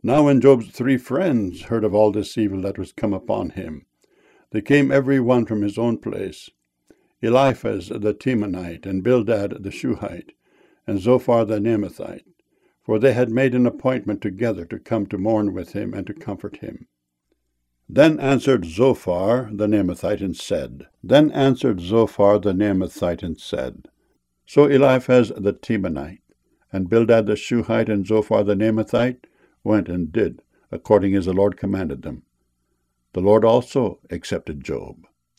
Now when Job's 3 friends heard of all this evil that was come upon him, they came every one from his own place, Eliphaz the Temanite, and Bildad the Shuhite, and Zophar the Naamathite, for they had made an appointment together to come to mourn with him and to comfort him. Then answered Zophar the Naamathite and said, So Eliphaz the Temanite, and Bildad the Shuhite, and Zophar the Naamathite went and did according as the Lord commanded them. The Lord also accepted Job.